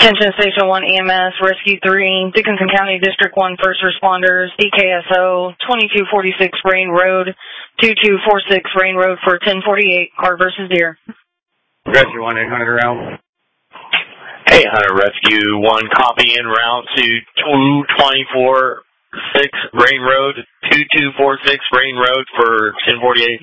Attention Station 1 EMS, Rescue 3, Dickinson County District 1 First Responders, DKSO, 2246 Rain Road, 2246 Rain Road for 1048, car versus deer. Rescue 1, 800 around. 800 Rescue 1, copy en route to 2246 Rain Road, 2246 Rain Road for 1048.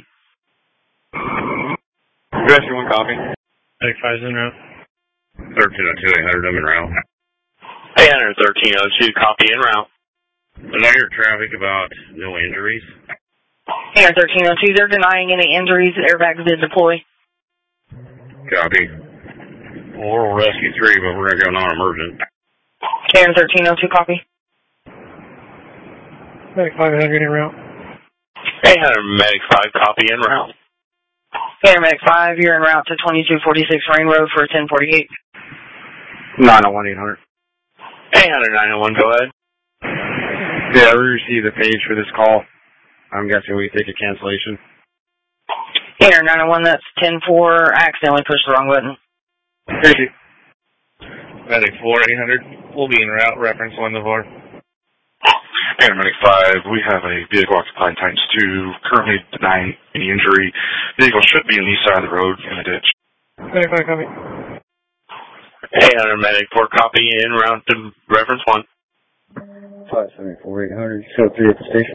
Rescue 1, copy. Medic 5's en route. 1302, 800, I'm en route. 800 1302, copy en route. Alert traffic about no injuries. 800 1302, they're denying any injuries. Airbags did deploy. Copy. Oral Rescue 3, but we're going to go non-emergent. 800 1302, copy. Medic 5 en route. 800 Medic 5, copy en route. 800 Medic 5, you're en route to 2246 Rain Road for 1048. 901, 800. 800 901, go ahead. Yeah, we received a page for this call. I'm guessing we take a cancellation. 800 901, that's 10-4, accidentally pushed the wrong button. Thank you. Medic 4, 800, we'll be en route, reference 1 to 4. 800 Medic 5, we have a vehicle occupied times 2, currently denying any injury. Vehicle should be on the east side of the road in the ditch. Medic 5, copy. 800 Medic 4, copy en route to reference 1. 574, 800, show 3 at the station.